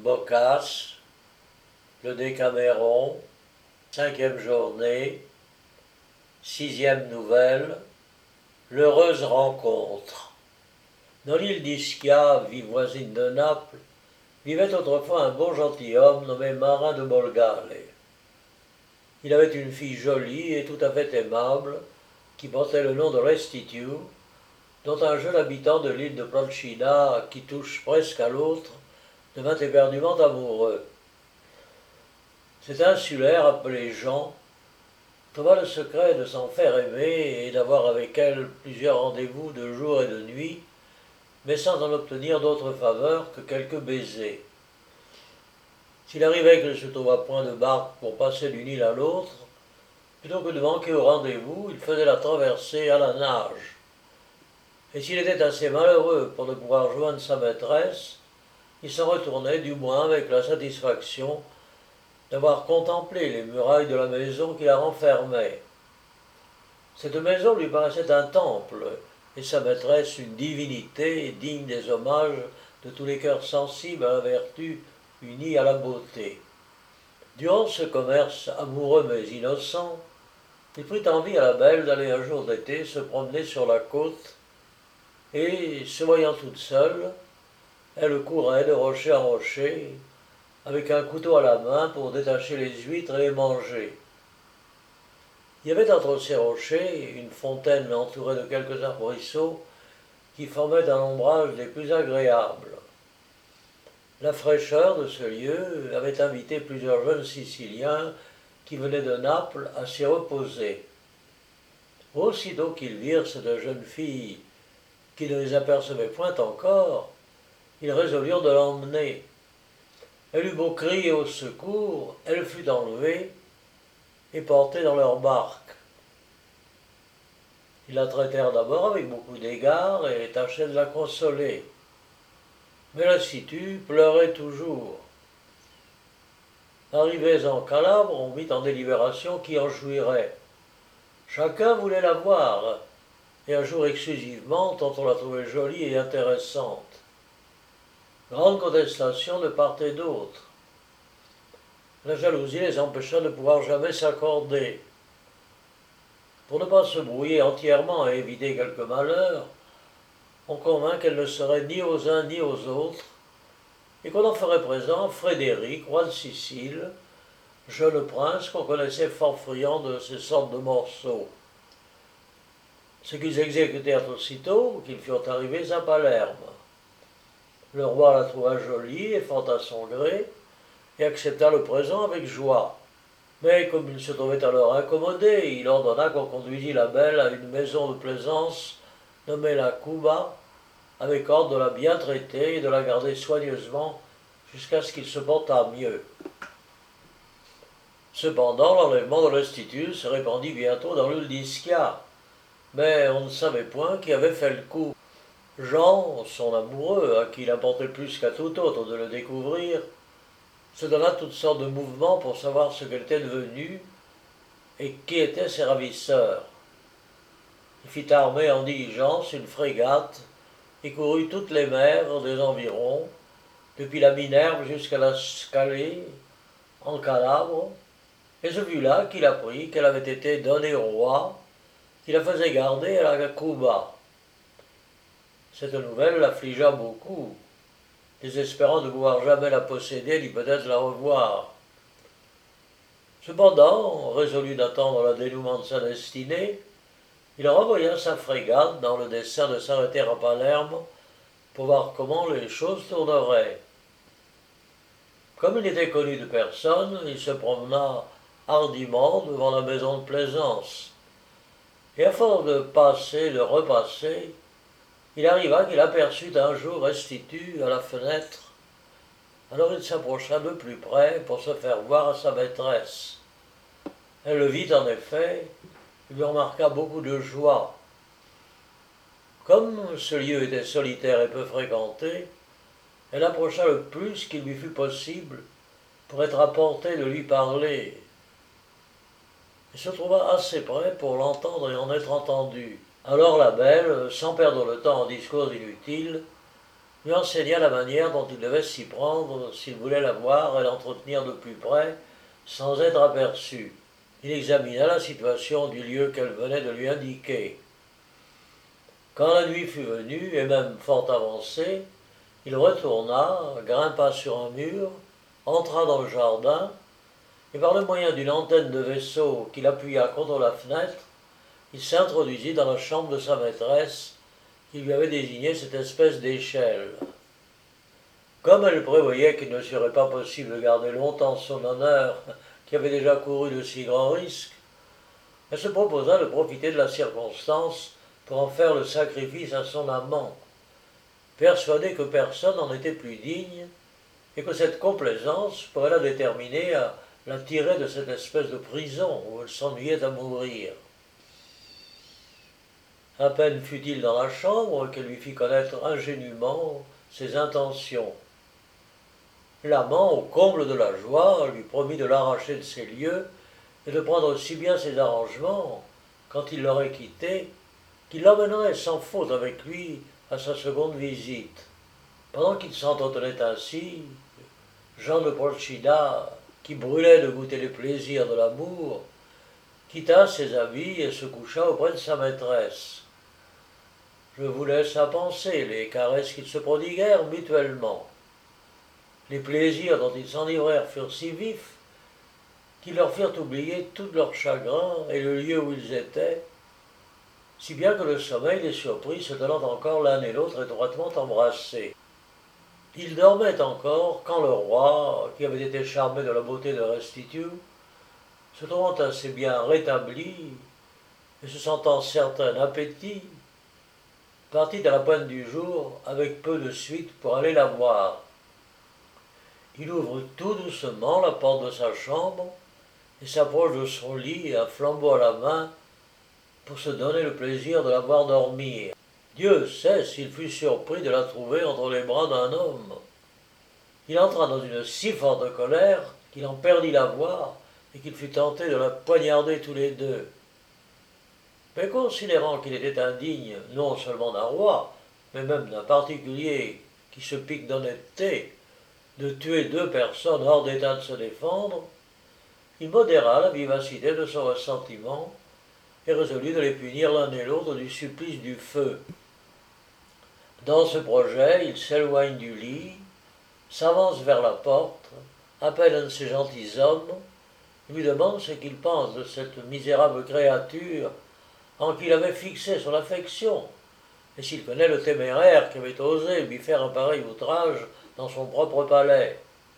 Boccace, le Décaméron, 5e journée, 6e nouvelle, l'heureuse rencontre. Dans l'île d'Ischia, ville voisine de Naples, vivait autrefois un bon gentilhomme nommé Marin de Bolgale. Il avait une fille jolie et tout à fait aimable, qui portait le nom de Restitut, dont un jeune habitant de l'île de Procida, qui touche presque à l'autre, devint éperdument amoureux. Cet insulaire appelé Jean trouva le secret de s'en faire aimer et d'avoir avec elle plusieurs rendez-vous de jour et de nuit, mais sans en obtenir d'autre faveur que quelques baisers. S'il arrivait qu'il ne se trouvât point de barque pour passer d'une île à l'autre, plutôt que de manquer au rendez-vous, il faisait la traversée à la nage. Et s'il était assez malheureux pour ne pouvoir joindre sa maîtresse, il s'en retournait du moins avec la satisfaction d'avoir contemplé les murailles de la maison qui la renfermait. Cette maison lui paraissait un temple, et sa maîtresse une divinité digne des hommages de tous les cœurs sensibles à la vertu unis à la beauté. Durant ce commerce amoureux mais innocent, il prit envie à la belle d'aller un jour d'été se promener sur la côte, et, se voyant toute seule, elle courait de rocher en rocher, avec un couteau à la main pour détacher les huîtres et les manger. Il y avait entre ces rochers une fontaine entourée de quelques arbrisseaux qui formaient un ombrage des plus agréables. La fraîcheur de ce lieu avait invité plusieurs jeunes Siciliens qui venaient de Naples à s'y reposer. Aussitôt qu'ils virent cette jeune fille qui ne les apercevait point encore, ils résolurent de l'emmener. Elle eut beau crier au secours, elle fut enlevée et portée dans leur barque. Ils la traitèrent d'abord avec beaucoup d'égards et tâchaient de la consoler. Mais Restitut pleurait toujours. Arrivés en Calabre, on mit en délibération qui en jouirait. Chacun voulait la voir, et un jour exclusivement, tant on la trouvait jolie et intéressante. Grande contestation de part et d'autre. La jalousie les empêcha de pouvoir jamais s'accorder. Pour ne pas se brouiller entièrement et éviter quelque malheur, on convint qu'elle ne serait ni aux uns ni aux autres, et qu'on en ferait présent Frédéric, roi de Sicile, jeune prince qu'on connaissait fort friand de ces sortes de morceaux. Ce qu'ils exécutèrent aussitôt qu'ils furent arrivés à Palerme. Le roi la trouva jolie et fort à son gré, et accepta le présent avec joie. Mais comme il se trouvait alors incommodé, il ordonna qu'on conduisit la belle à une maison de plaisance nommée la Cuba, avec ordre de la bien traiter et de la garder soigneusement jusqu'à ce qu'il se portât mieux. Cependant, l'enlèvement de Restitut se répandit bientôt dans l'île d'Ischia, mais on ne savait point qui avait fait le coup. Jean, son amoureux, à qui il importait plus qu'à tout autre de le découvrir, se donna toutes sortes de mouvements pour savoir ce qu'elle était devenue et qui étaient ses ravisseurs. Il fit armer en diligence une frégate et courut toutes les mers des environs, depuis la Minerve jusqu'à la Scalée, en Calabre, et ce fut là qu'il apprit qu'elle avait été donnée au roi, qui la faisait garder à la Cuba. Cette nouvelle l'affligea beaucoup, désespérant de pouvoir jamais la posséder ni peut-être la revoir. Cependant, résolu d'attendre le dénouement de sa destinée, il renvoya sa frégate dans le dessein de s'arrêter à Palerme pour voir comment les choses tourneraient. Comme il n'était connu de personne, il se promena hardiment devant la maison de plaisance, et à force de passer, de repasser, il arriva qu'il aperçut un jour Restitut à la fenêtre. Alors il s'approcha de plus près pour se faire voir à sa maîtresse. Elle le vit en effet, il lui remarqua beaucoup de joie. Comme ce lieu était solitaire et peu fréquenté, elle approcha le plus qu'il lui fut possible pour être à portée de lui parler, et se trouva assez près pour l'entendre et en être entendu. Alors la belle, sans perdre le temps en discours inutiles, lui enseigna la manière dont il devait s'y prendre s'il voulait la voir et l'entretenir de plus près sans être aperçu. Il examina la situation du lieu qu'elle venait de lui indiquer. Quand la nuit fut venue, et même fort avancée, il retourna, grimpa sur un mur, entra dans le jardin, et par le moyen d'une antenne de vaisseau qu'il appuya contre la fenêtre, il s'introduisit dans la chambre de sa maîtresse, qui lui avait désigné cette espèce d'échelle. Comme elle prévoyait qu'il ne serait pas possible de garder longtemps son honneur, qui avait déjà couru de si grands risques, elle se proposa de profiter de la circonstance pour en faire le sacrifice à son amant, persuadée que personne n'en était plus digne, et que cette complaisance pourrait la déterminer à la tirer de cette espèce de prison où elle s'ennuyait à mourir. À peine fut-il dans la chambre qu'elle lui fit connaître ingénument ses intentions. L'amant, au comble de la joie, lui promit de l'arracher de ces lieux et de prendre si bien ses arrangements, quand il l'aurait quitté, qu'il l'emmènerait sans faute avec lui à sa seconde visite. Pendant qu'il s'entretenait ainsi, Jean de Procida, qui brûlait de goûter les plaisirs de l'amour, quitta ses habits et se coucha auprès de sa maîtresse. Je vous laisse à penser les caresses qu'ils se prodiguèrent mutuellement. Les plaisirs dont ils s'enivrèrent furent si vifs qu'ils leur firent oublier tout leur chagrin et le lieu où ils étaient, si bien que le sommeil les surprit se tenant encore l'un et l'autre étroitement embrassés. Ils dormaient encore quand le roi, qui avait été charmé de la beauté de Restitut, se trouvant assez bien rétabli et se sentant certain appétit, partit à la pointe du jour avec peu de suite pour aller la voir. Il ouvre tout doucement la porte de sa chambre et s'approche de son lit, un flambeau à la main, pour se donner le plaisir de la voir dormir. Dieu sait s'il fut surpris de la trouver entre les bras d'un homme. Il entra dans une si forte colère qu'il en perdit la voix et qu'il fut tenté de la poignarder tous les deux. Mais considérant qu'il était indigne non seulement d'un roi, mais même d'un particulier qui se pique d'honnêteté, de tuer deux personnes hors d'état de se défendre, il modéra la vivacité de son ressentiment et résolut de les punir l'un et l'autre du supplice du feu. Dans ce projet, il s'éloigne du lit, s'avance vers la porte, appelle un de ces gentilshommes, lui demande ce qu'il pense de cette misérable créature en qui il avait fixé son affection, et s'il connaît le téméraire qui avait osé lui faire un pareil outrage dans son propre palais.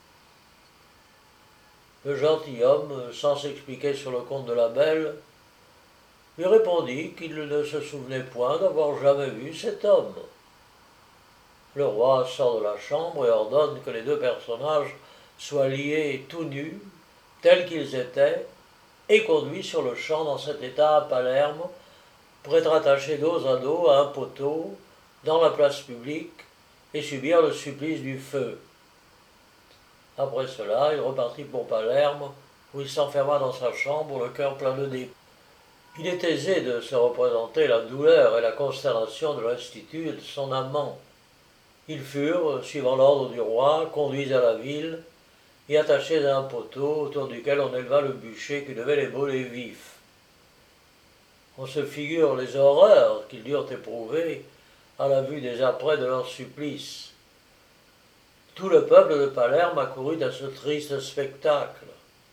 Le gentilhomme, sans s'expliquer sur le compte de la belle, lui répondit qu'il ne se souvenait point d'avoir jamais vu cet homme. Le roi sort de la chambre et ordonne que les deux personnages soient liés tout nus, tels qu'ils étaient, et conduits sur le champ dans cet état à Palerme, pour être attachés dos à dos à un poteau, dans la place publique, et subir le supplice du feu. Après cela, il repartit pour Palerme, où il s'enferma dans sa chambre, le cœur plein de dépit. Il est aisé de se représenter la douleur et la consternation de Restitut et de son amant. Ils furent, suivant l'ordre du roi, conduits à la ville et attachés à un poteau autour duquel on éleva le bûcher qui devait les brûler vifs. On se figure les horreurs qu'ils durent éprouver à la vue des apprêts de leur supplice. Tout le peuple de Palerme accourut à ce triste spectacle.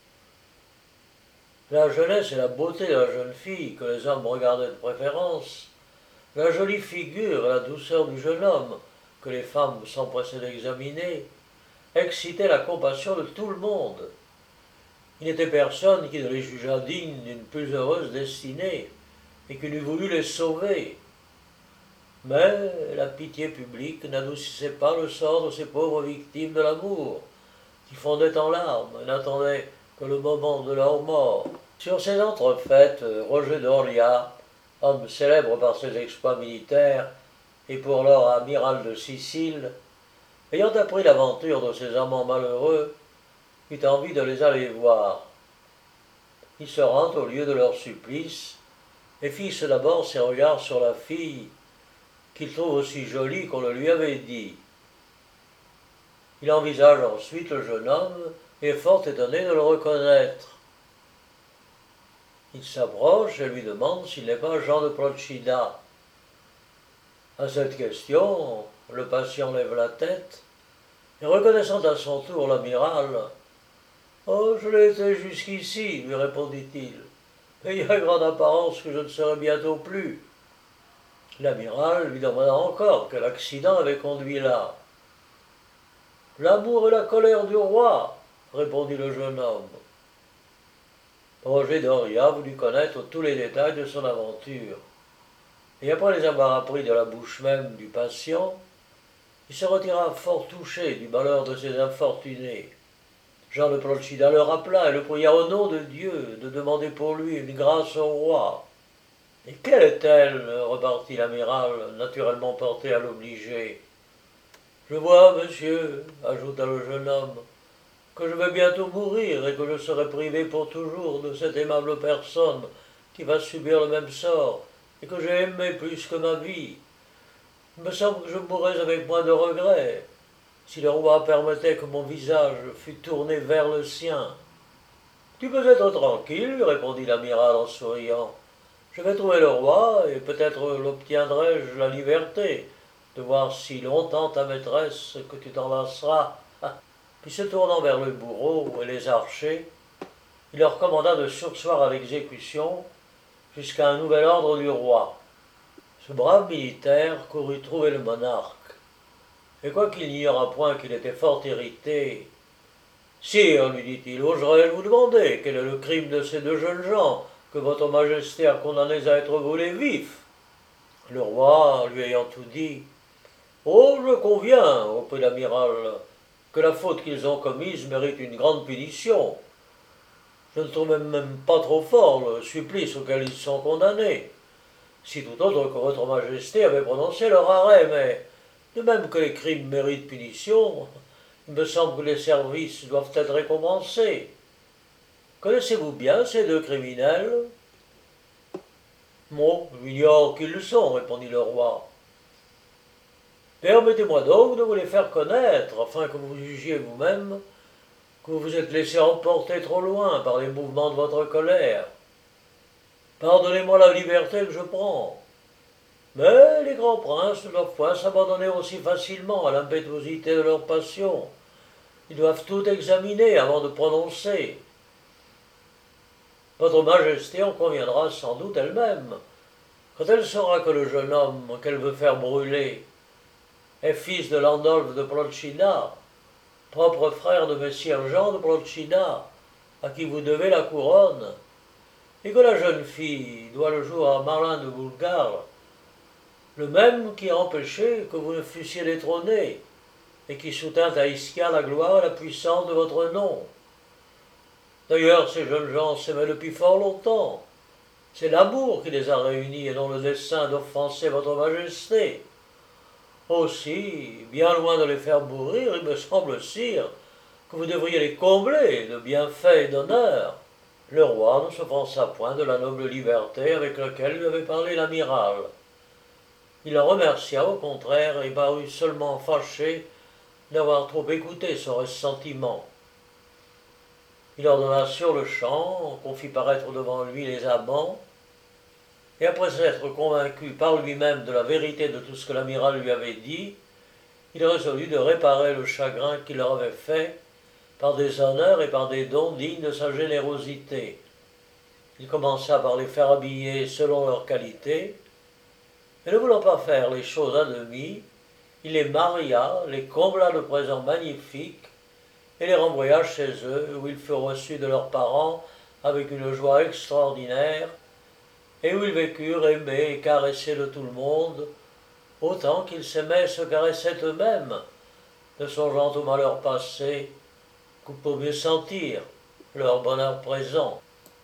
La jeunesse et la beauté de la jeune fille, que les hommes regardaient de préférence, la jolie figure et la douceur du jeune homme, que les femmes s'empressaient d'examiner, excitaient la compassion de tout le monde. Il n'était personne qui ne les jugeât dignes d'une plus heureuse destinée, et qui n'eût voulu les sauver. Mais la pitié publique n'adoucissait pas le sort de ces pauvres victimes de l'amour, qui fondaient en larmes et n'attendaient que le moment de leur mort. Sur ces entrefaites, Roger d'Orlia, homme célèbre par ses exploits militaires et pour lors amiral de Sicile, ayant appris l'aventure de ses amants malheureux, eut envie de les aller voir. Il se rend au lieu de leur supplice et fixe d'abord ses regards sur la fille, qu'il trouve aussi jolie qu'on le lui avait dit. Il envisage ensuite le jeune homme et est fort étonné de le reconnaître. Il s'approche et lui demande s'il n'est pas Jean de Procida. À cette question, le patient lève la tête et, reconnaissant à son tour l'amiral, « Oh, je l'ai été jusqu'ici, lui répondit-il, mais il y a grande apparence que je ne serai bientôt plus. » L'amiral lui demanda encore quel accident avait conduit là. « L'amour et la colère du roi, » répondit le jeune homme. Roger Doria voulut connaître tous les détails de son aventure, et après les avoir appris de la bouche même du patient, il se retira fort touché du malheur de ces infortunés. Jean de Procida le rappela et le pria au nom de Dieu de demander pour lui une grâce au roi. « Et quelle est-elle » repartit l'amiral, naturellement porté à l'obliger. « Je vois, monsieur, » ajouta le jeune homme, « que je vais bientôt mourir et que je serai privé pour toujours de cette aimable personne qui va subir le même sort et que j'ai aimé plus que ma vie. Il me semble que je mourrais avec moins de regrets si le roi permettait que mon visage fût tourné vers le sien. »« Tu peux être tranquille, » lui répondit l'amiral en souriant. « Je vais trouver le roi et peut-être l'obtiendrai-je la liberté de voir si longtemps ta maîtresse que tu t'en lasseras. » Puis se tournant vers le bourreau et les archers, il leur commanda de surseoir à l'exécution jusqu'à un nouvel ordre du roi. Ce brave militaire courut trouver le monarque, et quoiqu'il n'ignorât point qu'il était fort irrité, « Sire, lui dit-il, oserais-je vous demander quel est le crime de ces deux jeunes gens que votre majesté a condamnés à être brûlés vifs ?» Le roi, lui ayant tout dit, « Oh, je conviens, reprit l'amiral, que la faute qu'ils ont commise mérite une grande punition. Je ne trouve même pas trop fort le supplice auquel ils sont condamnés, si tout autre que votre majesté avait prononcé leur arrêt, mais de même que les crimes méritent punition, il me semble que les services doivent être récompensés. Connaissez-vous bien ces deux criminels ?»« Moi, j'ignore qui ils sont, répondit le roi. Permettez-moi donc de vous les faire connaître, afin que vous jugiez vous-même que vous vous êtes laissé emporter trop loin par les mouvements de votre colère. Pardonnez-moi la liberté que je prends, mais les grands princes ne doivent point s'abandonner aussi facilement à l'impétuosité de leur passion. Ils doivent tout examiner avant de prononcer. Votre majesté en conviendra sans doute elle-même, quand elle saura que le jeune homme qu'elle veut faire brûler est fils de Landolphe de Procida, propre frère de messire Jean de Procida, à qui vous devez la couronne, et que la jeune fille doit le jour à Marlin de Bulgare, le même qui a empêché que vous ne fussiez détrôné, et qui soutint à Ischia la gloire et la puissance de votre nom. D'ailleurs, ces jeunes gens s'aimaient depuis fort longtemps. C'est l'amour qui les a réunis et non le dessein d'offenser votre majesté. Aussi, bien loin de les faire mourir, il me semble, sire, que vous devriez les combler de bienfaits et d'honneur. » Le roi ne s'offensa point de la noble liberté avec laquelle lui avait parlé l'amiral. Il le remercia au contraire et parut seulement fâché d'avoir trop écouté son ressentiment. Il ordonna sur-le-champ qu'on fit paraître devant lui les amants, et après s'être convaincu par lui-même de la vérité de tout ce que l'amiral lui avait dit, il résolut de réparer le chagrin qu'il leur avait fait par des honneurs et par des dons dignes de sa générosité. Il commença par les faire habiller selon leur qualité, et ne voulant pas faire les choses à demi, il les maria, les combla de présents magnifiques, et les renvoya chez eux, où ils furent reçus de leurs parents avec une joie extraordinaire, et où ils vécurent aimés et caressés de tout le monde, autant qu'ils s'aimaient et se caressaient eux-mêmes, ne songeant au malheur passé que pour mieux sentir leur bonheur présent.